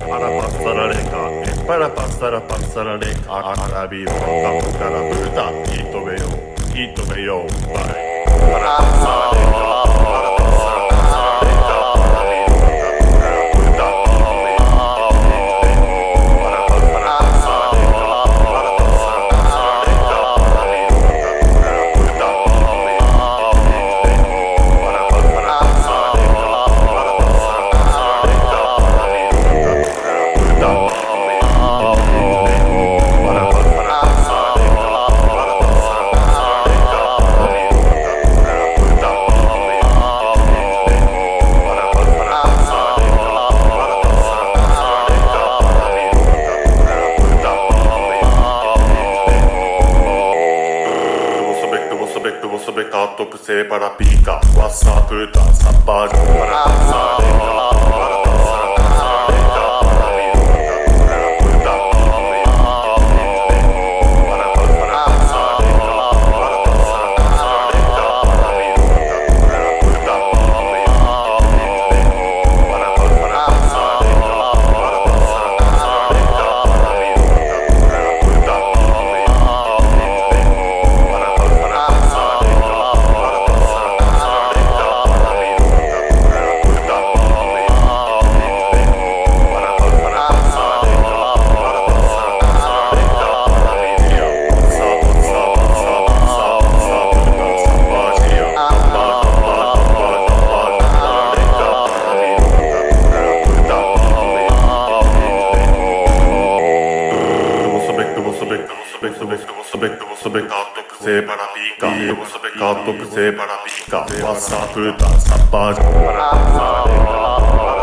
para passare a Arabi, cara bruta, ito veo, para特製パラピーカワッサープーターサッパージュパラパッサーレカカートクセパラピーカワッサープーターサッパージュパラパッサーレカ